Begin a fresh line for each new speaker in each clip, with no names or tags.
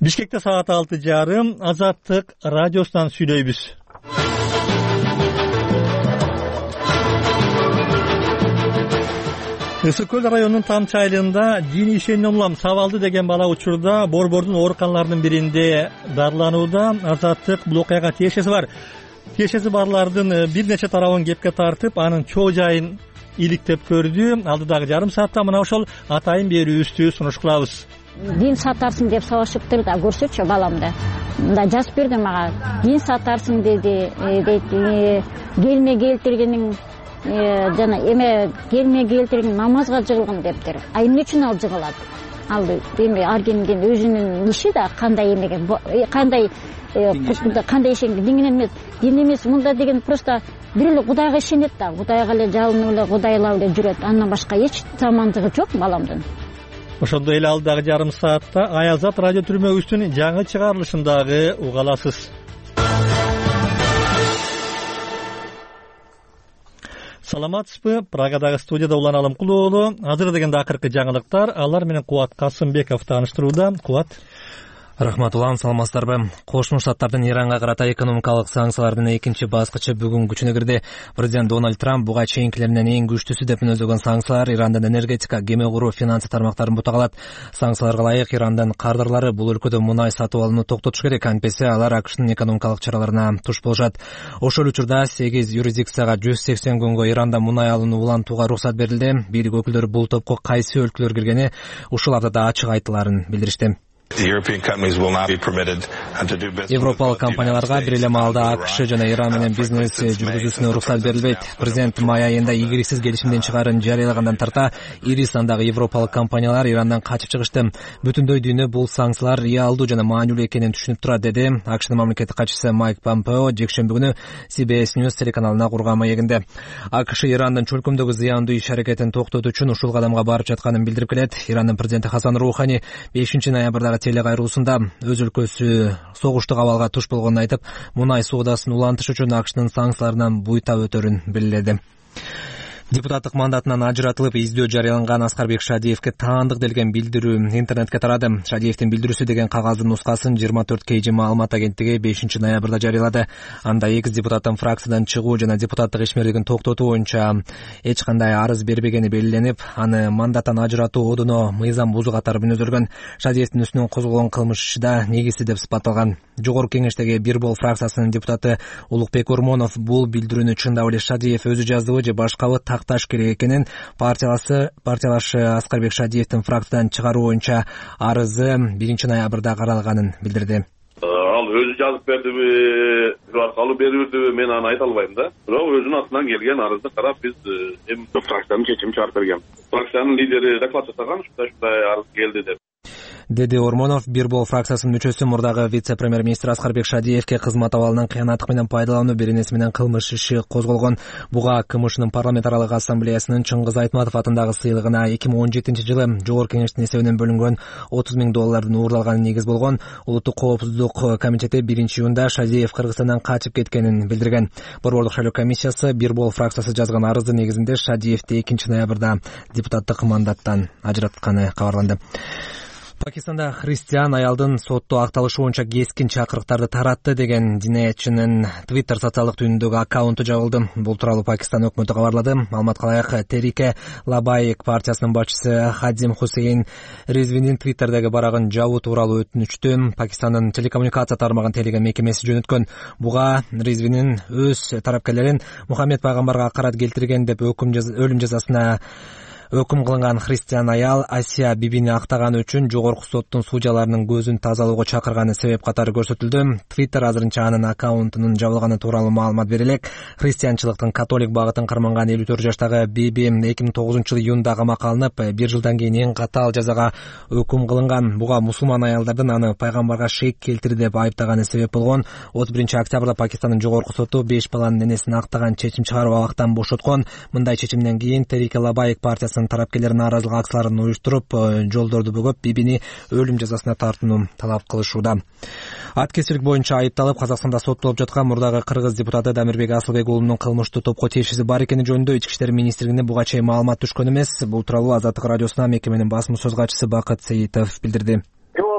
Бишкекте саат 6:30 Азаттык радиосунан сүйлөйбүз. Ысык көл районунун Тамчы айылында диний ишеним улам сабалды деген бала учурда борбордун ооруканаларынын биринде дарыланууда. Азаттык бул окуяга тиешеси бар. Тиешеси барлардын бир нече тарабын кепке тартып, анын чоо жайын иликтеп көрдү. Алдыдагы жарым саатта мына ошол атайын берүүбүздү сунуш кылабыз.
Дин сатарсың деп сабашыптыр да көрсөтчү баламды. Мында жазып берди мага. Дин сатарсың деди, дейт. Келме келтиргениң жана эме келме келтирген намазга жыгылгын дептир. Эмне үчүн ал жыгылат? Ал эми ар кимдин өзүнүн иши да кандай эмеге, кандай ишенген диңинен эмес, дин эмес мында деген просто бир эле Кудайга ишенет да, Кудайга эле жалынып эле Кудайлап эле жүрөт. Андан башка эч жамандыгы жок баламдын.
Ошондой эле алдагы жарым саатта Аязат радио түрмөгүбүздүн жаңы чыгарылышындагы уга аласыз. Саламатсызбы? Прагадагы студияда Улан Алымкулуу уулу. Азыр дегенде акыркы жаңылыктар, алар менен Кубат Касымбеков тааныштырууда. Кубат.
Рахмат улан, саламатсыздарбы? Кошмо Штаттардын Иранга карата экономикалык санкциялардын экинчи баскычы бүгүн күчүнө кирди. Президент Дональд Трамп буга чейинкилеринен эң күчтүүсү деп мүнөздөгөн санкциялар Ирандын энергетика, кеме куруу, финансы тармактарын бутагалат. Санкцияларга ылайык Ирандын кардарлары бул өлкөдө мунай сатып алууну токтотуш керек, антпесе алар АКШнын экономикалык чараларына туш болушат. Ошол учурда 8 юрисдикцияга 180 күнгө Иранда мунай алууну улантууга уруксат берилди. Бийлик өкүлдөрү бул топко кайсы өлкөлөр киргени ушул аптада ачык айтыларын билдиришти. Европалык компанияларга бир эле маалда АКШ жана Иран менен бизнес жүргүзүүсүнө уруксат берилбейт. Президент май айында ийгиликсиз келишимдин чыгарын жарыялагандан тарта ири сандагы европалык компаниялар Ирандан качып чыгышты. Бүтүндөй дүйнө бул санкциялар реалдуу жана маанилүү экенин түшүнүп турат, деди АКШнын мамлекеттик катчысы Майк Помпео жекшемби күнү CBS News телеканалына курган маегинде. АКШ Ирандын чөлкөмдөгү зыяндуу иш-аракетин токтотуу үчүн ушул кадамга барып жатканын билдирип келет. Ирандын президенти Хасан Рухани 5-ноябрда телекайруусунда өз өлкөсү согуштук абалга туш болгонун айтып, мунай соодасын улантыш үчүн АКШнын санкцияларынан буйта өтөрүн белгиледи. Депутаттык мандатынан ажыратылып издөө жарыяланган Аскарбек Шадиевке таандык делген билдирүү интернетке тарады. Шадиевдин билдирүүсү деген кагаздын нускасын 24 KG маалымат агенттиги 5-ноябрда жарыялады. Анда 2 депутаттын фракциядан чыгуу жана депутаттык ишмерлигин токтотуу боюнча эч кандай арыз бербегени белгиленип, аны мандаттан ажыратуу одуно мыйзам бузуу катары мүнөздөлгөн. Шадиевдин үстүнөн козголгон кылмыш да негизсиз деп сыпатталган. Жогорку кеңештеги Бир Бол фракциясынын депутаты Улукбек Ормонов бул билдирүүнү чындап эле Шадиев өзү жаздыбы же башкабы такташ керек экенин, партиялашы Аскарбек Шадиевдин фракциядан чыгаруу боюнча арызы 1-ноябрда каралганын билдирди.
Ал өзү жазып бердиби, аркалуу бербедиби, мен аны айта албайм да. Бирок өзүнүн атынан келген арызды карап биз фракциянын чечимин чыгарып бергем. Фракциянын лидери доклад жасаган, ушундай арыз келди деп.
Деди Ормонов. Бир Бол фракциясынын мүчөсү мурдагы вице-премьер-министр Аскарбек Шадиевке кызмат абалынан кыянаттык менен пайдалануу беренеси менен кылмыш иши козголгон. Буга КМШнын парламентаралык ассамблеясынын Чыңгыз Айтматов атындагы сыйлыгына 2017-жылы жогорку кеңештин эсебинен бөлүнгөн $30,000 уурдалганы негиз болгон. Улуттук коопсуздук комитети 1-июнда Шадиев Кыргызстандан качып кеткенин билдирген. Борбордук шайлоо комиссиясы Бир Бол фракциясы жазган арыздын негизинде Шадиевди 2-ноябрда депутаттык мандаттан ажыратканы кабарланды. Пакистанда христиан аялдын сотто акталышы боюнча кескин чакырыктарды таратты деген динаятчынын Twitter социалдык түйүндөгү аккаунту жабылды. Бул тууралуу Пакистан өкмөтү кабарлады. Маалыматка ылайык, Терике Лабайк партиясынын башчысы Хадим Хусейн Резвинин Twitterдеги барагын жабуу тууралуу өтүнүчтү Пакистандын телекоммуникация тармагын тейлеген мекемеси жөнөткөн. Буга Резвинин өз тарапкерлерин Мухаммед пайгамбарга акарат келтирген деп өлүм жазасына өкүм кылынган христиан аял Асия Бибини актаганы үчүн жогорку соттун судьяларынын көзүн тазалоого чакырганы себеп катары көрсөтүлдү. Twitter азырынча анын аккаунтунун жабылганы тууралуу маалымат берелек. Христианчылыктын католик багытын карманган 54 жаштагы Биби 2009-жылы июнда камакка алынып, 1 жылдан кийин эң катаал жазага өкүм кылынган. Буга мусулман аялдардын аны пайгамбарга шек келтирди деп айыптаганы себеп болгон. 31-октябрда Пакистандын жогорку соту 5 баланын энесин актаган чечим чыгарып абактан бошоткон. Мындай чечимден кийин Терике Лабайк партиясы тараптар нааразылык акцияларын уюштуруп, жолдорду бөгөп, Бибини өлүм жазасына тартууну талап кылышууда. Ат кесирлик боюнча айыпталып, Казакстанда соттолуп жаткан мурдагы кыргыз депутаты Дамирбек Асылбек уулунун кылмыштуу топко тиешеси бар экени жөнүндө Ички иштер министрлигине буга чейин маалымат түшкөн эмес. Бул тууралуу Азаттык радиосуна мекеменин басма сөз катчысы Бакыт Сейитов билдирди.
Жогорку кеңештин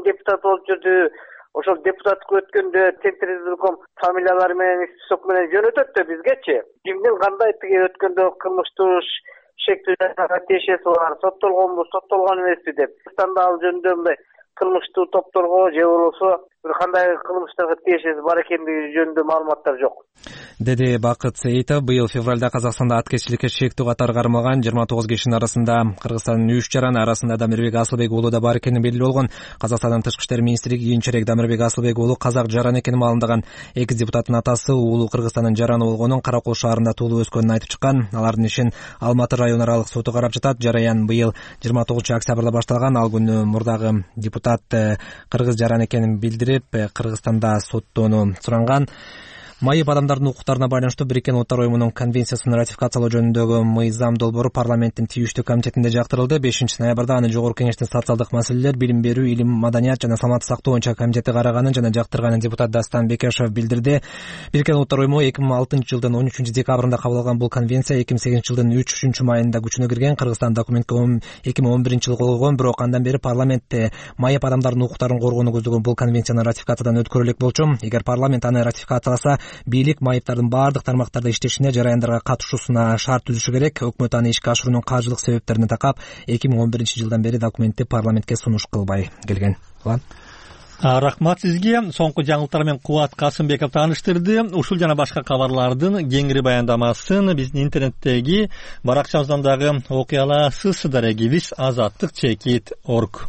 кийин депутат болуп жүрдү. Ошол депутаттыкка өткөндө Центральный избирком фамилиялары менен список менен жөнөтөт да бизгечи. Кимдин кандай тиги өткөндө кылмыштуу шектүү тиешеси бар, соттолгонбу, соттолгон эмеспи деп. Кыргызстанда ал жөнүндө мындай кылмыштуу топторго же болбосо бир кандай кылмыштарга тиешеси бар экендиги жөнүндө маалыматтар жок,
деди Бакыт Сеитов. Быйыл февралда Казакстанда аткезчиликке шектүү катары кармалган 29 кишинин арасында Кыргызстандын 3 жараны арасында Дамирбек Асылбек уулу да бар экени белгилүү болгон. Казакстандын тышкы иштер министри кийинчерээк Дамирбек Асылбек уулу казак жаран экенин маалымдаган. Эки депутаттын атасы уулу Кыргызстандын жараны болгонун, Каракол шаарында туулуп өскөнүн айтып чыккан. Алардын ишин Алматы район аралык соту карап жатат. Жараян быйыл 29 октябрда башталган. Ал күнү мурдагы депутат кыргыз жаран экенин билдирип Кыргызстанда соттоону суранган. Майып адамдардын укуктарына байланыштуу Бириккен Улуттар Уюмунун конвенциясын ратификациялоо жөнүндөгү мыйзам долбоору парламенттин тийиштүү комитетинде жактырылды. 5-ноябрда аны Жогорку Кеңештин социалдык маселелер, билим берүү, илим, маданият жана саламаттык сактоо боюнча комитети караганын жана жактырганын депутат Дастан Бекешев билдирди. Бириккен Улуттар Уюму 2006-жылдын 13-декабрында кабыл алган бул конвенция 2008-жылдын 3-майында күчүнө кирген. Кыргызстан документке 2011-жылы кол койгон, бирок андан бери парламентте майып адамдардын укуктарын коргоону көздөгөн бул конвенцияны ратификациядан өткөрө элек болчу. Эгер парламент аны ратификацияласа, бийлик майыптардын баардык тармактарда иштешине, жараяндарга катышуусуна шарт түзүшү керек. Өкмөт аны ишке ашыруунун каржылык себептерине такап 2011-жылдан бери документти парламентке сунуш кылбай келген.
Рахмат сизге. Соңку жаңылыктар менен Кубат Касымбеков тааныштырды. Ушул жана башка кабарлардын кеңири баяндамасын биздин интернеттеги баракчабыздан дагы окуй аласыз. Дарегибиз azattik.org.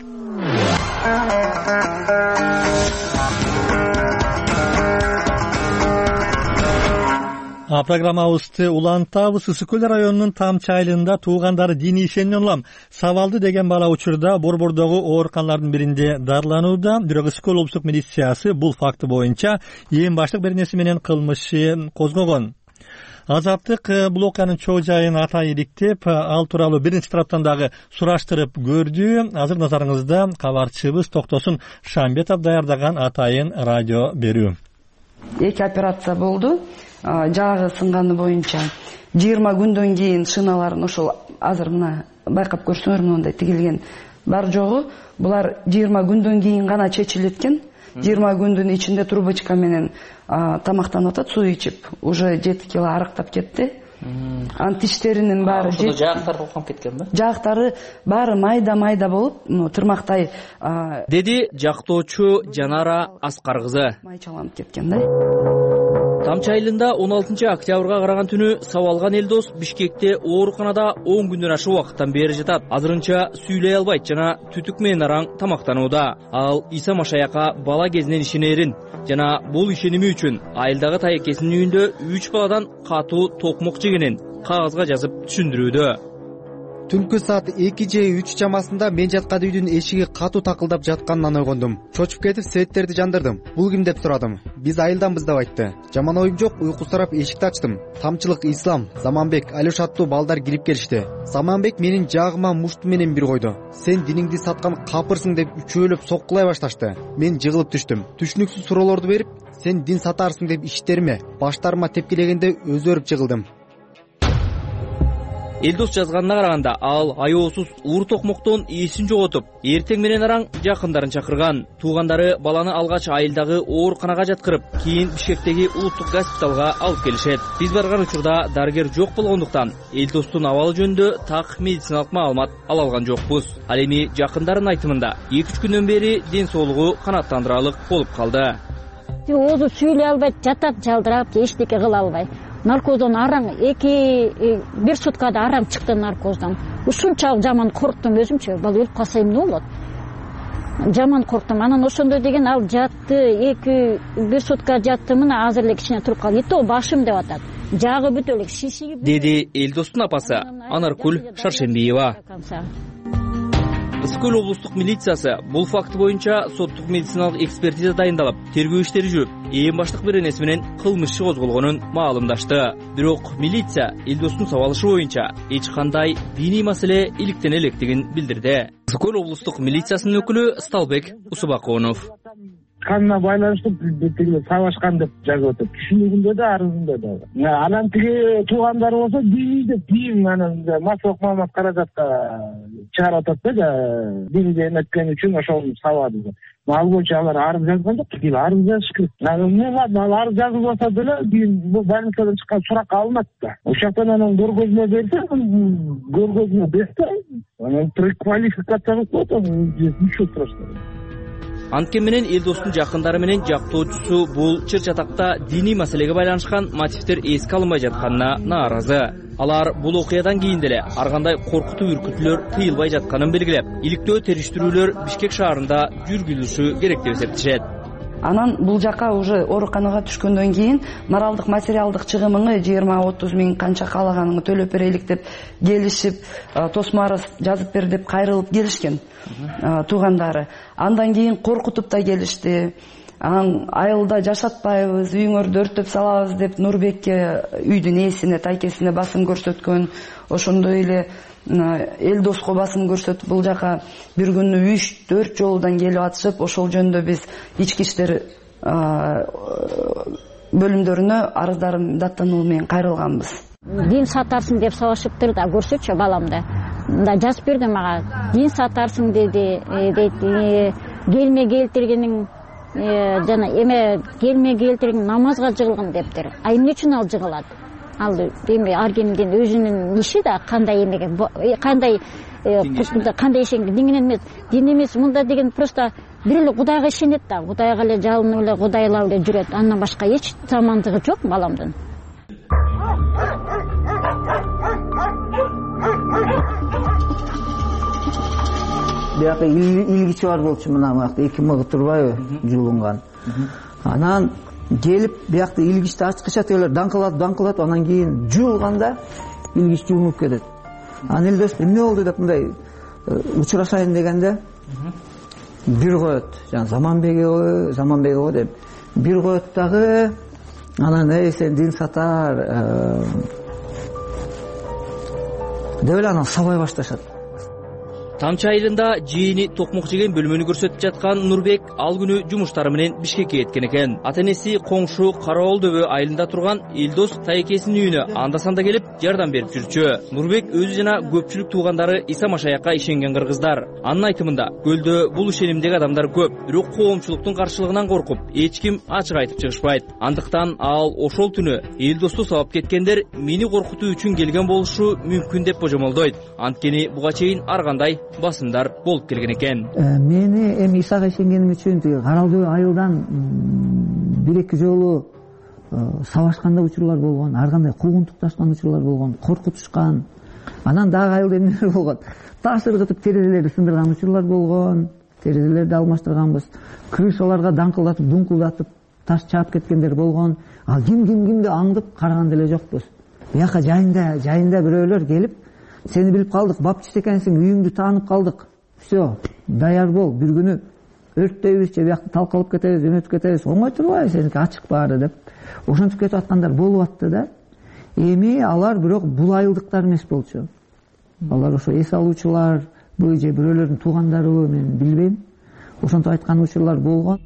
Программабызды улантабыз. Ысык Көл районунун Тамчы айылында туугандары диний ишенимден улам Сабалды деген бала учурда Борбордогу ооруканалардын биринде дарыланууда. Бирок Ысык Көл облустук милициясы бул факты боюнча эң баштык беренеси менен кылмыш козгогон. Азаттык бул окуянын чоо жайын атайын иликтеп, ал тууралуу биринчи тараптан дагы сураштырып көрдү. Азыр назарыңызда кабарчыбыз Токтосун Шамбетов даярдаган атайын радио берүү.
Эки операция болду. Жагы сынганы боюнча 20 күндөн кийин шыналарын ошол азыр мына байкап көрсөңөр мындай тигилген бар жогу. Булар 20 күндөн кийин гана чечилет экен. 20 күндүн ичинде трубочка менен тамактанып атат, суу ичип, уже 7 кило арыктап кетти. Анын тиштеринин баары
жаагыктары коконуп кеткен ба?
Жаагыктары баары майда болуп, тырмактай,
деди жактоочу Жанара Аскар кызы.
Майчаланып кеткен да.
Тамчы айылында 16 октябрга караган түнү сабалган Элдос Бишкекте ооруканада 10 күндөн ашык убакыттан бери жатат. Азырынча сүйлөй албайт жана түтүк менен араң тамактанууда. Ал Иса Машаяка бала кезинен ишенерин жана бул ишеними үчүн айылдагы тайекесинин үйүндө 3 баладан катуу токмок жегенин кагазга жазып түшүндүрүүдө.
Түнкү саат 2 же 3 чамасында мен жаткан үйдүн эшиги катуу такылдап жатканынан ойгондум. Чочуп кетип светтерди жандырдым. Бул ким деп сурадым. Биз айылданбыз деп айтты. Жаман оюм жок, уйку сурап эшикти ачтым. Тамчылык Ислам, Заманбек, Алёш аттуу балдар кирип келишти. Заманбек менин жагыма мушту менен бир койду. Сен диниңди саткан капырсың деп үчөөлөп соккулай башташты. Мен жыгылып түштүм. Түшүнүксүз суроолорду берип, сен дин сатарсың деп иштериме, баштарыма тепкилегенде өзөрүп жыгылдым.
Элдос жазганына караганда ал аyoосуз уур токмоктон эсин жоготуп, эртең менен араң жакындарын чакырган. Туугандары баланы алгач айылдагы ооруканага жаткырып, кийин Бишкектеги улуттук госпиталга алып келишет. Биз барган учурда дарыгер жок болгондуктан Элдостун абалы жөнүндө так медициналык маалымат ала алган жокпуз. Ал эми жакындарын айтымында 2-3 күндөн бери ден соолугу канааттандыралык болуп калды.
Өзү сүйлөй албайт, жатат жалдырап, эчтеке кыла албайт. Наркоздон араң бир суткада араң чыкты наркоздон. Ушунчалык жаман корктум өзүмчү. Бала өлүп калса эмне болот? Жаман корктум. Анан ошондой деген ал жатты, бир сутка жатты, мына азыр эле кичине туруп калды. Ито башым деп атат. Жагы бүт эле шишиги.
Деди Элдостун апасы Анаркүл Шаршембиева. Ысык Көл облустук милициясы бул факты боюнча соттук медициналык экспертиза дайындалып, тергөө иштери жүрүп, эң баштык беренеси менен кылмыш козголгонун маалымдашты. Бирок милиция Элдостун сабалышы боюнча эч кандай диний маселе иликтене электигин билдирди. Ысык Көл облустук милициясынын өкүлү Сталбек Усубаконов.
жатканына байланыштуу тиги сабашкан деп жазып атат түшүнүгүндө да арызында да. Анан тиги туугандары болсо диний деп дин анан Масылык Маамат Каражатка чыгарып атат да динге эметкен үчүн ошол сабады деп. Ал боюнча алар арыз жазган жок, арыз жазыш керек. Ал арыз жазылбаса деле бул больницадан чыккан сурак алынат да. Ошол жактан анан көргөзмө берсе, анан преквалификация кылып коет, ничего страшного.
Анткени менен Элдостун жакындары менен жактоочусу бул чыр-чатакта диний маселеге байланышкан мотивдер эске алынбай жатканына нааразы. Алар бул окуядан кийин деле ар кандай коркутуу үркүтүүлөр тыйылбай жатканын белгилеп, иликтөө териштирүүлөр Бишкек шаарында жүргүзүлүшү керек деп эсептешет.
Анан бул жака уже ооруканага түшкөндөн кийин моралдык материалдык чыгымыңы 20-30 миң канча каалаганыңы төлөп берелик деп келишип, тосмо арыз жазып бер деп кайрылып келишкен туугандары. Андан кийин коркутуп да келишти. Айылда жашатпайбыз, үйүңөрдү өрттөп салабыз деп Нурбекке үйдүн ээсине, тайкесине басым көрсөткөн. Ошондой эле Элдоско басым көрсөтүп, бул жака бир күнү 3-4 жолудан келип атышып, ошол жөнүндө биз ички иштер бөлүмдөрүнө арыздарын даттануу менен кайрылганбыз.
Дин сатарсың деп сабашыптыр да, көрсөтчү баламды. Мында жазып берди мага. Дин сатарсың деди, келме келтиргениң жана эме келме келтирген намазга жыгылган дептир. Эмне үчүн ал жыгылат? Ал эми ар кимдин өзүнүн иши да, кандай эмеге, кандай ишенген дин эмес мында деген просто бир эле Кудайга ишенет да, Кудайга эле жалынып эле Кудайлап эле жүрөт. Андан башка эч жамандыгы жок баламдын.
Бияка илгичи бар болчу, мына бакта 2 мыгы турбайбы жуулунган. Анан келип биякта илгичти ачкыча тегелер даңкылат, анан кийин жуулганда илгич жуулуп кетет. Анан Элдос эмне болду деп мындай учурашайын дегенде бир коет. Жана Заманбеге го деп бир коет дагы. Анан сен дин сатар деп эле анан сабай башташат.
Тамчы айылында жийини токмок жеген бөлмөнү көрсөтүп жаткан Нурбек ал күнү жумуштары менен Бишкекке кеткен экен. Ата-энеси коңшу Караол дөбө айылында турган Элдос тайкесинин үйүнө анда-санда келип жардам берип жүрчү. Нурбек өзү жана көпчүлүк туугандары Иса Машаякка ишенген кыргыздар. Анын айтымында көлдө бул ишенимдеги адамдар көп, бирок коомчулуктун каршылыгынан коркуп, эч ким ачык айтып чыгышпайт. Андыктан ал ошол түнү Элдосту сабап кеткендер мени коркутуу үчүн келген болушу мүмкүн деп божомолдойт. Анткени буга чейин ар кандай басымдар болуп келген экен.
Мени эми Исага ишенгеним үчүн Каралды айылдан 1-2 жолу сабашканда учурлар болгон, ар кандай куугунтукташкан учурлар болгон, коркутушкан. Анан дагы айылда эмнелер болгон? Таш ыргытып терезелерди сындырган учурлар болгон. Терезелерди алмаштырганбыз. Крышаларга даңкылдатып, дункулдатып таш чаап кеткендер болгон. Ал кимди аңдып караган деле жокпуз. Бияка жайында бирөөлөр келип, сени билип калдык, бапчысы экенсиң, үйүңдү таанып калдык. Все, даяр бол, бир күнү өрттөйбүз же биякта талкалап кетебиз, жөнөтүп кетебиз. Оңой турбайбы, сеники ачык баары деп. Ошентип кетип аткандар болуп атты да. Эми алар бирок бул айылдыктар эмес болчу. Алар ошо эс алуучулар, же бирөөлөрдүн туугандарыбы, мен билбейм. Ошентип айткан учурлар болгон.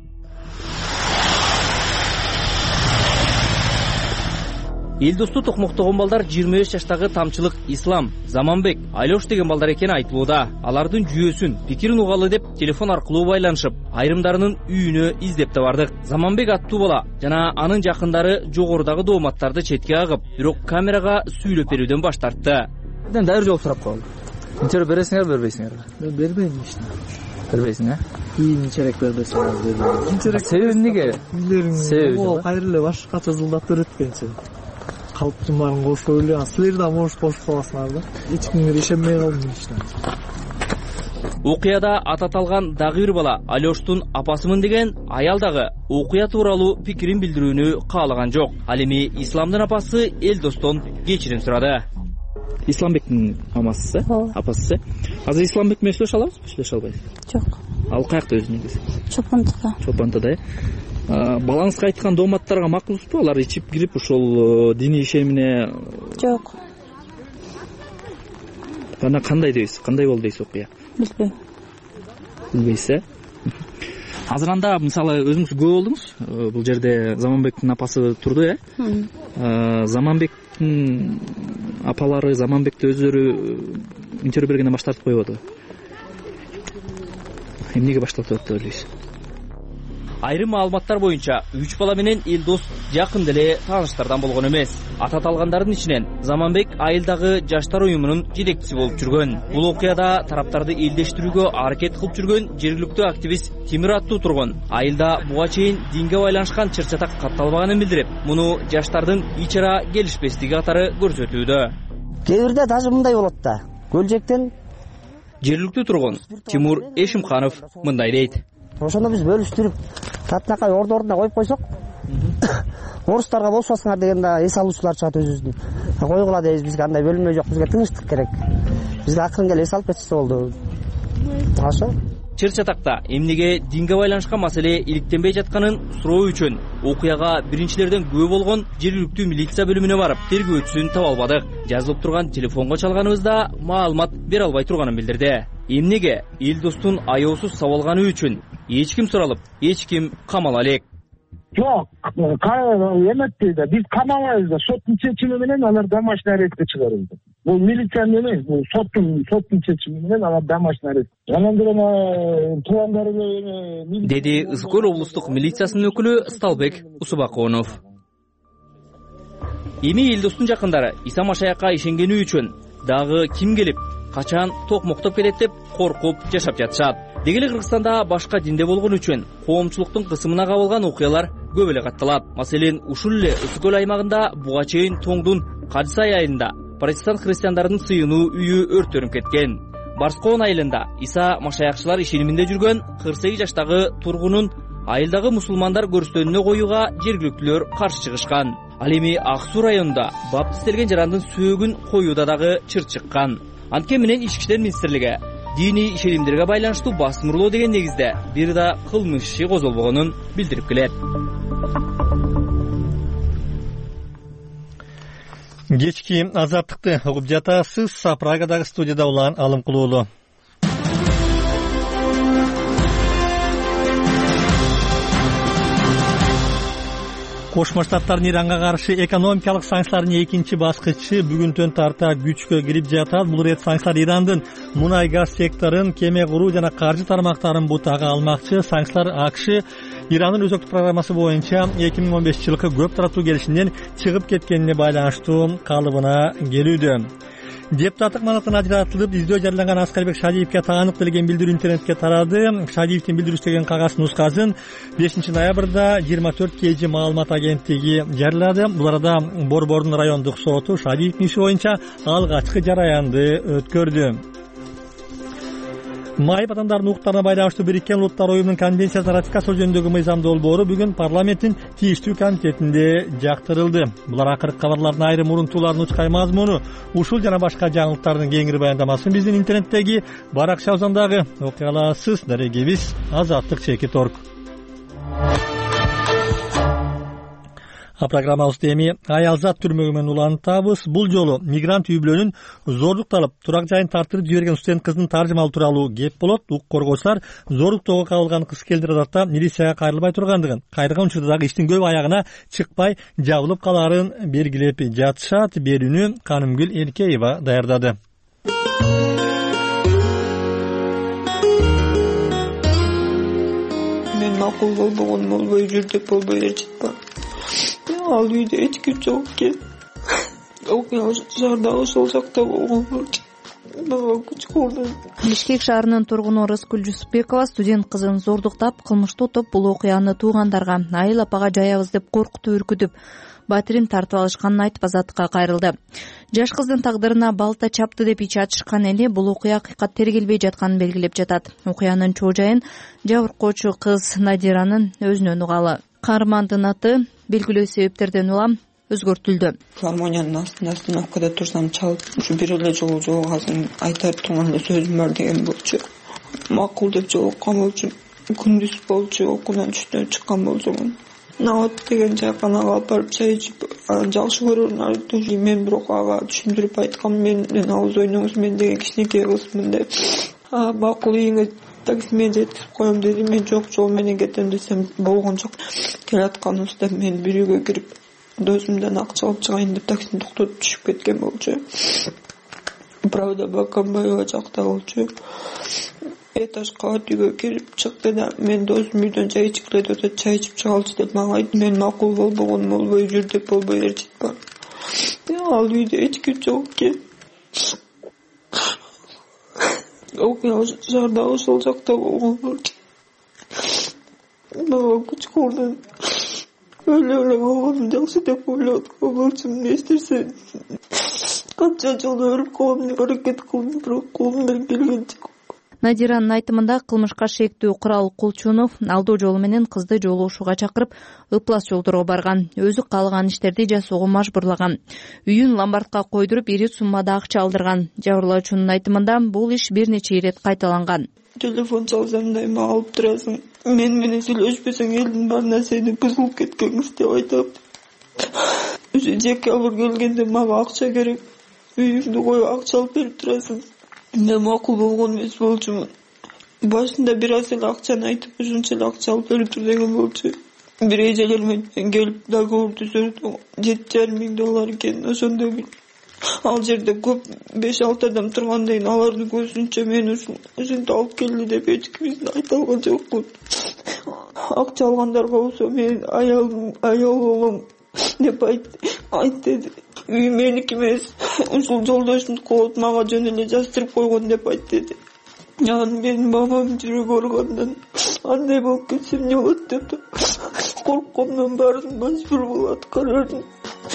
Элдосту токмоктогон балдар 25 жаштагы Тамчылык Ислам, Заманбек, Алёш деген балдар экени айтылууда. Алардын жүйөсүн, пикирин угалы деп телефон аркылуу байланышып, айрымдарынын үйүнө издеп да бардык. Заманбек аттуу бала жана анын жакындары жогорудагы дооматтарды четке агып, бирок камерага сүйлөп берүүдөн баш тартты.
Дайыр жол сурап коелу. Нече бересиңер, бербейсиңер?
Мен бербейм ишти.
Бербейсиң,
кийинчерээк бербесеңиз бербейм.
Кийинчерээк себеби эмнеге?
Себеби кайра эле башкача жылдап берет экенчи. Калптын баарын кошуп эле, силер да может кошуп каласыңар да. Эч кимге ишенбей калдым иште.
Окуяда аты аталган дагы бир бала Алёштун апасымын деген аял дагы окуя тууралуу пикирин билдирүүнү каалаган жок. Ал эми Исламдын апасы Элдостон кечирим сурады.
Исламбектин мамасысы, апасысы. Азыр Исламбек менен сүйлөшө алабызбы, сүйлөшө албайбыз?
Жок.
Ал каякта өзүнүн негизи?
Чолпонтада,
Балаңызга айткан дооматтарга макулсузбу? Алар ичип кирип ушул диний ишенимине?
Жок.
Ана кандай дейсиз? Кандай болду дейсиз окуя?
Билбейм.
Билбейсиз, Азыр анда мисалы өзүңүз күбө болдуңуз, бул жерде Заманбектин апасы турду, Заманбектин апалары, Заманбекти өздөрү интервью бергенден баш тартып коюп атабы? Эмнеге баш тартып атат деп ойлойсуз?
Айрым маалыматтар боюнча 3 бала менен Элдос жакын деле тааныштардан болгон эмес. Ата талгандардын ичинен Заманбек айылдагы жаштар уюмунун жетекчиси болуп жүргөн. Бул окуяда тараптарды элдештирүүгө аракет кылып жүргөн жергиликтүү активист Тимир аттуу тургун айылда буга чейин динге байланышкан чыр-чатак катталбаганын билдирип, муну жаштардын ич ара келишпестиги катары көрсөтүүдө.
Кээ бирде даже мындай болот да. Көлжектен
жергиликтүү тургун Тимур Эшимканов мындай дейт.
Ошондо биз бөлүштүрүп татынакай ордуна коюп койсок, орустарга болушпасыңар деген да эс алуучулар чыгат өзүбүздүн. Койгула дейбиз, бизге андай бөлүнмө жок, бизге тынчтык керек. Бизге акырын келе эс алып кетсе болду. Ошо.
Чыр-чатакта эмнеге динге байланышкан маселе иликтенбей жатканын суроо үчүн окуяга биринчилерден күбө болгон жергиликтүү милиция бөлүмүнө барып, тергөөчүсүн таба албадык. Жазылып турган телефонго чалганыбызда маалымат бере албай турганын билдирди. Эмнеге Элдостун аеосуз сабалганы үчүн эч ким суралып, эч ким камала элек.
Жок, эмет дейт, биз камабайбыз да, соттун чечими менен алар домашний арестке чыгарылды. Бул милициянын эмес, бул соттун чечими менен алар домашний арест. Анан бирок туугандары
деди Ызкөл облустук милициясынын өкүлү Сталбек Усубаконов. Эми Элдостун жакындары Иса Машаякка ишенгени үчүн дагы ким келип, качан токмоктоп кетет деп коркуп жашап жатышат. Деги эле Кыргызстанда башка динде болгон үчүн коомчулуктун кысымына кабылган окуялар көп эле катталат. Маселен, ушул эле Ысыкөл аймагында буга чейин Тоңдун Кадысай айылында протестант христиандардын сыйынуу үйү өрттөнүп кеткен. Барскоон айылында Иса Машаякчылар ишениминде жүргөн 48 жаштагы тургунун айылдагы мусулмандар көрүстөнүнө коюуга жергиликтүүлөр каршы чыгышкан. Ал эми Ак Суу районунда баптистелген жарандын сөөгүн коюуда дагы чыр чыккан. Анткени менен Ички иштер министрлиги диний ишенимдерге байланыштуу басым уруулоо деген негизде бир да кылмыш иши козголбогонун билдирип келет.
Кечки азаттыкты угуп жатасыз. Прагадагы студияда Улан Алымкулуулу. Кошмо Штаттардын Иранга каршы экономикалык санкциялардын экинчи баскычы бүгүнтөн тарта күчкө кирип жатат. Бул рет санкциялар Ирандын мунай газ секторун, кеме куруу жана каржы тармактарын бутага алмакчы. Санкциялар АКШ Ирандын өзөктүк программасы боюнча 2015-жылкы көп тараптуу келишимден чыгып кеткенине байланыштуу калыбына келүүдө. Депутаттык мандаттан ажыратылып, издөө жарыяланган Аскарбек Шадиевке таандык делген билдирүү интернетке тарады. Шадиевдин билдирүүсүндөгү кагаз нускасын 5 ноябрда 24 KG маалымат агенттиги жарыялады. Бул арада Борбордун райондук соту Шадиевдин иши боюнча алгачкы жараянды өткөрдү. Майып адамдардын укуктарына байланыштуу Бириккен Улуттар уюмунун конвенциясын ратификациялоо жөнүндөгү мыйзам долбоору бүгүн парламенттин тийиштүү комитетинде жактырылды. Булар акыркы кабарлардын айрым урунтууларынын учкай мазмуну, ушул жана башка жаңылыктардын кеңири баяндамасын биздин интернеттеги баракчабыздан дагы окуй аласыз. Дарегибиз azаттык.org. Программабызды эми Аялзат түрмөгү менен улантабыз. Бул жолу мигрант үй бүлөнүн зордукталып, турак жайын тартырып жиберген студент кыздын таржымалы тууралуу кеп болот. Укук коргоочулар зордуктоого кабылган кыз келдир адатта милицияга кайрылбай тургандыгын, кайрылган учурда дагы иштин көп аягына чыкпай жабылып калаарын белгилеп жатышат. Берүүнү Канымгүл Эркеева даярдады.
Мен макул болбой жүр деп болбой эле жатпа. Ал үйдө эч ким жок экен. Окуя шаарда ошол жакта болгон болчу. Мага күч колду.
Бишкек шаарынын тургуну Рыскүл Жусупбекова студент кызын зордуктап, кылмыштуу топ бул окуяны туугандарга айыл апага жаябыз деп коркутуп үркүтүп, батирин тартып алышканын айтып азаттыкка кайрылды. Жаш кыздын тагдырына балта чапты деп ич ачышкан эле бул окуя акыйкат тергелбей жатканын белгилеп жатат. Окуянын чоо жайын жабыркоочу кыз Надиранын өзүнөн угалы. Каармандын аты белгилүү себептерден улам өзгөртүлдү.
Филармониянын астында остановкада турсам чалып, ушу бир эле жолу жолугасың айтар турган эле сөзүм бар деген болчу. Макул деп жолуккан болчу. Күндүз болчу, окуудан түштөн чыккан болчумун. Нават деген чайканага алып барып чай ичип, жакшы көрөрүн айтты. Мен бирок ага түшүндүрүп айткам, менен ауыз ойноңуз, мен деген кичинекей кызмын деп. Макул ийиңе такси мен жеткирип коем деди. Мен жок, жол менен кетем десем болгон жок. Келатканыбызда мен бир үйгө кирип досумдан акча алып чыгайын деп таксини токтотуп түшүп кеткен болчу. Правда Бакамбаева жакта болчу. Этажга үйгө кирип чыкты да мен досум үйдөн чай ичкиле деп чай ичип чыгалчы деп мага айтты. Мен макул болбогон болбой жүр деп болбой ээрчит бар. Ал үйдө эч ким жок экен. Окуя шаарда ошол жакта болгон болчу. Мага күч колдон өлө койгонум жакшы деп ойлоп аткан болчумун. Эмне эстерсе канча жолу өлүп коем деп аракет кылдым, бирок колумдан келгенче.
Надиранын айтымында кылмышка шектүү Курал Кулчунов алдоо жолу менен кызды жолугушууга чакырып, ыплас жолдорго барган. Өзү каалаган иштерди жасоого мажбурлаган. Үйүн ломбардка койдуруп, ири суммада акча алдырган. Жабырлоочунун айтымында бул иш бир нече ирет кайталанган.
Телефон чалсам дайыма алып турасың. Мен менен сүйлөшпөсөң элдин бар нерсени бузулуп кеткениңиз деп айтып. Жеке алып келгенде мага акча керек. Үйүмдү коюп акча алып берип турасың. Мен макул болгон эмес болчумун. Башында бир аз эле акчаны айтып, ушунча эле акча алып берип тур деген болчу. Бир эжелермен келип договор түзөдү. $7,500 экен. Ошондо ал жерде көп 5-6 адам тургандан кийин алардын көзүнчө мен ушинтип алып келди деп эч ким айта алган жокмун. Акча алгандарга болсо мен аял болом деп айтты. Үй меники эмес, ушул жолдошумдуку болуп мага жөн эле жаздырып койгон деп айтты. Менин мамам жүрөгү ооругандан андай болуп кетсем эмне болот деп корккомдон баарын мажбур болуп аткарардым.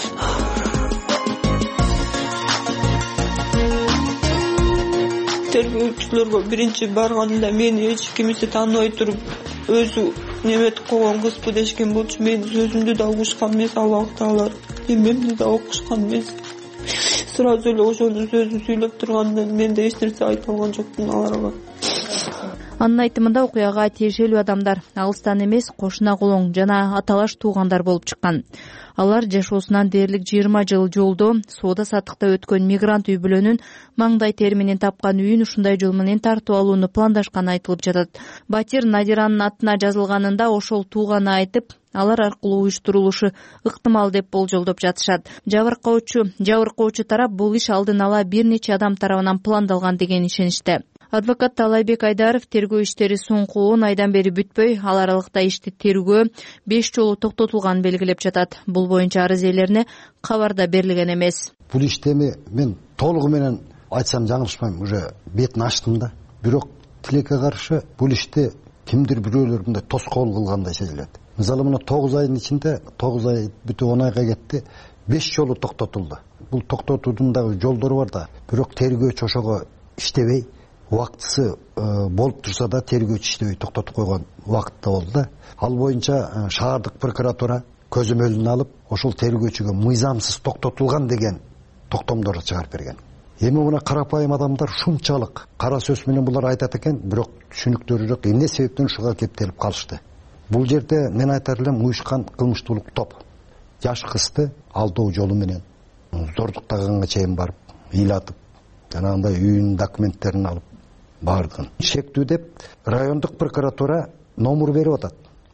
Тергөөчүлөргө биринчи барганда мени эч кимиси тааныбай туруп, өзү неметип койгон кызбы дешкен болчу. Мен сөзүмдү да угушкан эмес, ал убакта алар эмемди да укушкан эмес. Сразу эле ошонун сөзүн сүйлөп тургандан мен да эч нерсе айта алган жокмун аларга.
Анын айтымында окуяга тиешелүү адамдар алыстан эмес, кошуна колоң жана аталаш туугандар болуп чыккан. Алар жашоосунан дээрлик 20 жыл жолдо соода саттыкта өткөн мигрант үй бүлөнүн маңдай терменен тапкан үйүн ушундай жол менен тартып алууну пландашканы айтылып жатат. Батир Надиранын атына жазылганында ошол тууганы айтып, алар аркылуу уюштурулушу ыктымал деп болжолдоп жатышат. Жабыркоочу тарап бул иш алдын ала бир нече адам тарабынан пландалган деген ишениште. Адвокат Талайбек Айдаров тергөө иштери соңку 10 айдан бери бүтпөй, ал аралыкта ишти тергөө 5 жолу токтотулганын белгилеп жатат. Бул боюнча арыз ээлерине кабарда берилген эмес.
Бул иштеми мен толугу менен айтсам жаңылышпайм, уже бетин ачтым да. Бирок тилекке каршы бул ишти кимдир бирөөлөр мындай тоскоол кылгандай сезилет. Мисалы мына 9 айдын ичинде 9 ай бүтүп 10 айга кетти, 5 жолу токтотулду. Бул токтотуудун дагы жолдору бар да. Бирок тергөөчү ошого иштебей, убактысы болуп турса да тергөөчү иштебей токтотуп койгон убакытта болду да. Ал боюнча шаардык прокуратура көзөмөлүнө алып, ошол тергөөчүгө мыйзамсыз токтотулган деген токтомдорду чыгарып берген. Эми мына карапайым адамдар шунчалык кара сөз менен булар айтат экен, бирок түшүнүктөрү жок. Эмне себептен ушуга кептелип калышты? Бул жерде мен айтар элем уюшкан кылмыштуулук топ. Жаш кызды алдоо жолу менен зордуктаганга чейин барып, ыйлатып, жанагындай үйүнүн документтерин алып бардыгын шектүү деп райондук прокуратура номер берип атат.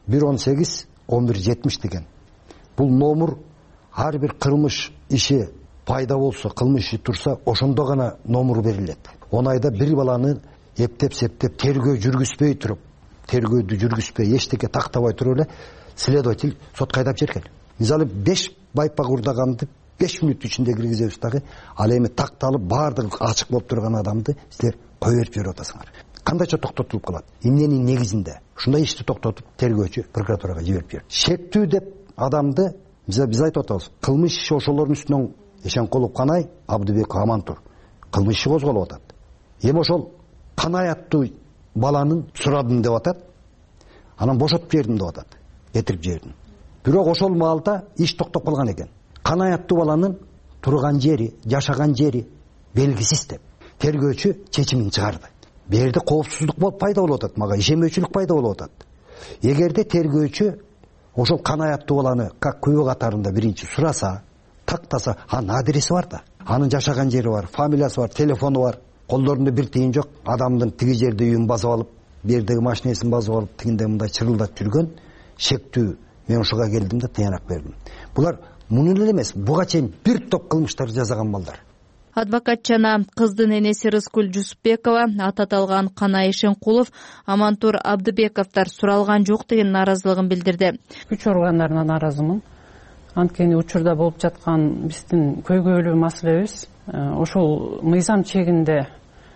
118-1170 деген. Бул номер ар бир кылмыш иши пайда болсо, кылмыш иши турса, ошондо гана номер берилет. 10 айда бир баланы эптеп-септеп тергөө жүргүзбөй туруп, тергөөдү жүргүзбөй, эчтеке тактабай туруп эле следователь сотко айдап жиберген. Мисалы 5 байпак урдаганды 5 мүнөт ичинде киргизебиз дагы, ал эми такталып баардыгы ачык болуп турган адамды силер кой берип жүрүп атасыңар. Кандайча токтотулуп калат? Эмненин негизинде? Ушундай ишти токтотуп тергөөчү прокуратурага жиберип берет. Шектүү деп адамды биз айтып атабыз. Кылмыш иши ошолордун үстүнөн Эшенкулов Канай, Абдыбек Амантур кылмыш иши козголуп атат. Эми ошол Канай аттуу баланын сурадым деп атат. Анан бошотуп бердим деп атат. Кетирип жибердим. Бирок ошол маалда иш токтоп калган экен. Канай аттуу баланын турган жери, жашаган жери белгисиз деп тергөөчү чечимин чыгарды. Бу жерде коопсуздук пайда болуп атат, мага ишенбөөчүлүк пайда болуп атат. Эгерде тергөөчү ошол Канай аттуу баланы как күбө катарында биринчи сураса, тактаса, анын адреси бар да, анын жашаган жери бар, фамилиясы бар, телефону бар, колдорунда бир тыйын жок, адамдын тиги жерде үйүн басып алып, бердеги машинесин басып алып тигинде мындай чырылдап жүргөн шектүү. Мен ушуга келдим да тыянак бердим. Булар муну эле эмес, буга чейин бир топ кылмыштар жасаган балдар.
Адвокат жана кыздын энеси Рыскүл Жусупбекова, аты аталган Канай Шенкулов, Амантур Абдыбековдор суралган жок деген нааразылыгын билдирди.
Күч органдарына нааразымын. Анткени учурда болуп жаткан биздин көйгөйлүү маселебиз ошол мыйзам чегинде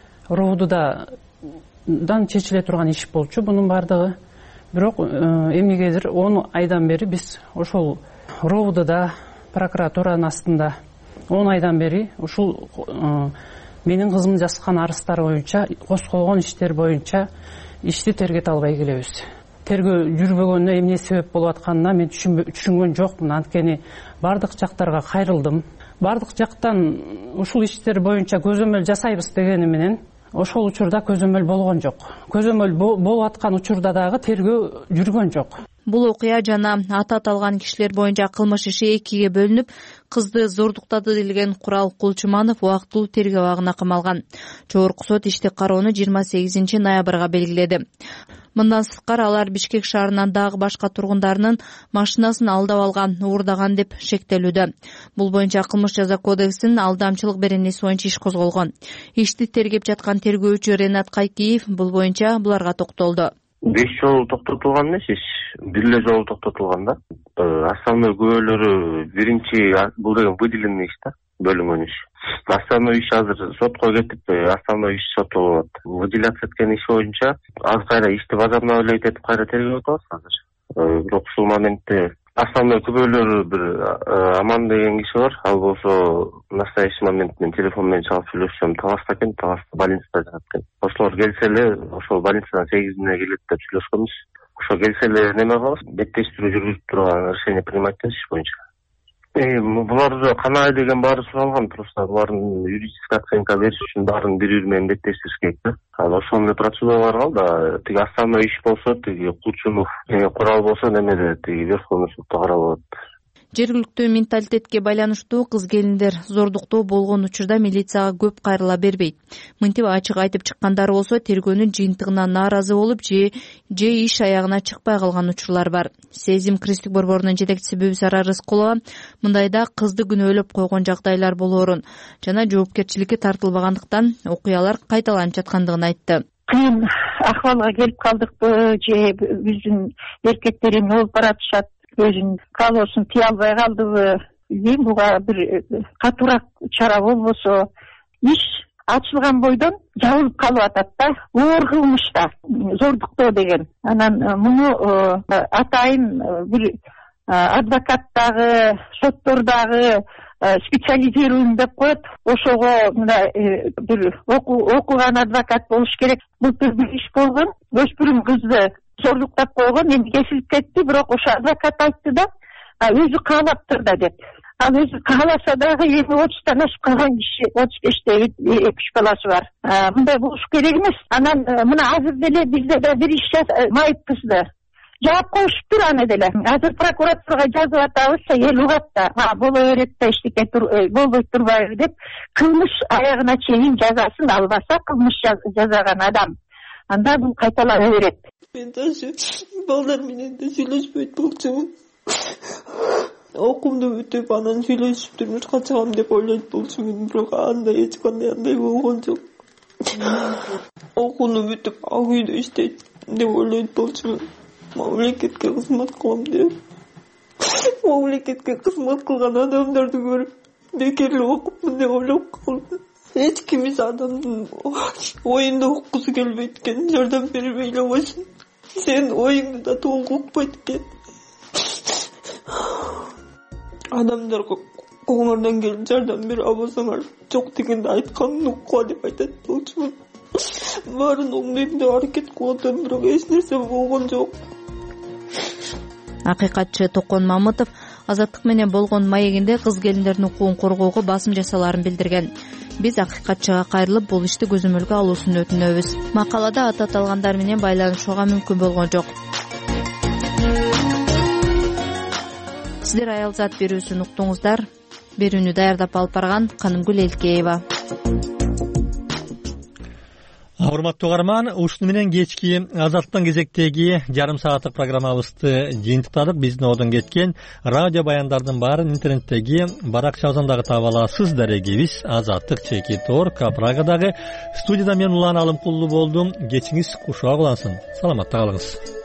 РОВДдан чечиле турган иш болчу бунун бардыгы. Бирок эмнегедир 10 айдан бери биз ошол РОВДда прокуратуранын астында 10 айдан бери ушул менин кызымдын жазган арыздары боюнча, козголгон иштер боюнча ишти тергете албай келебиз. Тергөө жүрбөгөнүнө эмне себеп болуп атканына мен түшүнгөн жокмун. Анткени бардык жактарга кайрылдым. Бардык жактан ушул иштер боюнча көзөмөл жасайбыз дегени менен ошол учурда көзөмөл болгон жок. Көзөмөл болуп аткан учурда дагы тергөө жүргөн жок.
Бул окуя жана аты аталган кишилер боюнча кылмыш иши экиге бөлүнүп, кызды зордуктады делген Курал Кулчуманов убактылуу тергөө абагына камалган. Жогорку сот ишти кароону 28 ноябрга белгиледи. Мындан сырткары алар Бишкек шаарынын дагы башка тургундарынын машинасын алдап алган, уурдаган деп шектелүүдө. Бул боюнча кылмыш жаза кодексинин алдамчылык беренеси боюнча иш козголгон. Ишти тергеп жаткан тергөөчү Ренат Кайкиев бул боюнча буларга токтолду.
5 жолу токтотулган эмес иш, бир эле жолу токтотулган да. Основной күбөлөрү биринчи бул деген выделенный иш да, бөлүнгөн иш. Основной иш азыр сотко кетип, основной иш сотто болот. Выделяться эткен иш боюнча азыр кайра ишти возобновлять этип кайра тергөө атабыз азыр. Бирок ушул моментте основной күбөлөрү бир Аман деген киши бар. Ал болсо настоящий момент мен телефон менен чалып сүйлөшсөм, Таласта экен, Таласта больницада жатат экен. Ошолор келсе эле, ошол больницадан 8-ине келет деп сүйлөшкөнбүз. Ошо келсе эле неме кылабыз, беттештирүү жүргүзүп турган решение принимать иш боюнча. Булар канай деген баары суралган, просто булардын юридический оценка бериш үчүн баарын бири-бири менен беттештириш керек да. Ал ошол эле процедуралар калды. Тиги основной иш болсо, тиги Кулчумов, Курал болсо немеде тиги Верховный судта каралат.
Жергиликтүү менталитетке байланыштуу кыз-келиндер зордуктоо болгон учурда милицияга көп кайрыла бербейт. Мынтип ачык айтып чыккандары болсо тергөөнүн жыйынтыгына нааразы болуп же иш аягына чыкпай калган учурлар бар. Сезим криздик борборунун жетекчиси Бүбүсара Рыскулова мындайда кызды күнөөлөп койгон жагдайлар болоорун жана жоопкерчиликке тартылбагандыктан окуялар кайталанып жаткандыгын айтты.
Кыйын акыбалга келип калдыкпы же биздин эркектер эмне болуп баратышат, өзүнүн каалоосун тие албай калдыбы, эми буга бир катуураак чара болбосо, иш ачылган бойдон жабылып калып атат да, оор кылмышта, зордуктоо деген. Анан муну атайын бир адвокаттагы, соттордагы специализируем деп коет. Ошого мындай бир окуган адвокат болуш керек. Былтыр бир иш болгон, өспүрүм кызды зордуктап койгон, эми кесилип кетти, бирок ошо адвокат айтты да, өзү каалаптыр да деп. Ал өзү кааласа дагы эми 30-тан ашып калган киши, 35-те 2-3 баласы бар. Мындай болуш керек эмес. Анан мына азыр деле бизде да бир иш майып кызды жаап коюшуптур аны деле. Азыр прокуратурага жазып атабыз, эл угат да, боло берет да, эчтеке болбой турбайбы деп, кылмыш аягына чейин жазасын албаса, кылмыш жасаган адам, анда бул кайталана берет.
Мен даже балдар менен да сүйлөшпөйт болчумун. Окуумду бүтүп, анан сүйлөшүп турмушка чыгам деп ойлойт болчумун, бирок андай эч кандай болгон жок. Окууну бүтүп, ак үйдө иштейт деп ойлойт болчумун. Мамлекетке кызмат кылам деп. Мамлекетке кызмат кылган адамдарды көрүп, бекер эле окупмун деп ойлоп калдым. Эч ким адамдын оюнда уккусу келбейт экен, жардам бербей эле койсун. Сен оюңду да толук укпайт экен. Адамдарга коңордон келип жардам бере албасаңар, жок дегенде айтканын уккула деп айтат болчумун. Баарын оңдойм деп аракет кылып атам, бирок эч нерсе болгон жок.
Акыйкатчы Токон Мамытов Азаттык менен болгон маегинде кыз-келиндердин укугун коргоого басым жасаларын билдирген. Биз акыйкатчыга кайрылып, бул ишти көзөмөлгө алуусун өтүнөбүз. Макалада аты аталгандар менен байланышууга мүмкүн болгон жок. Сиздер Аялзат берүүсүн уктуңуздар. Берүүнү даярдап алып барган Канымгүл Элкеева.
Урматтуу угарман, ушуну менен кечки Азаттын кезектеги жарым сааттык программабызды жыйынтыктадык. Биздин одон кеткен радио баяндардын баарын интернеттеги баракчабыздан дагы таба аласыз. Дарегибиз Азаттык.org. Прагадагы студияда мен Улан Алымкулуу болдум. Кечиңиз кушак улансын. Саламатта калыңыз.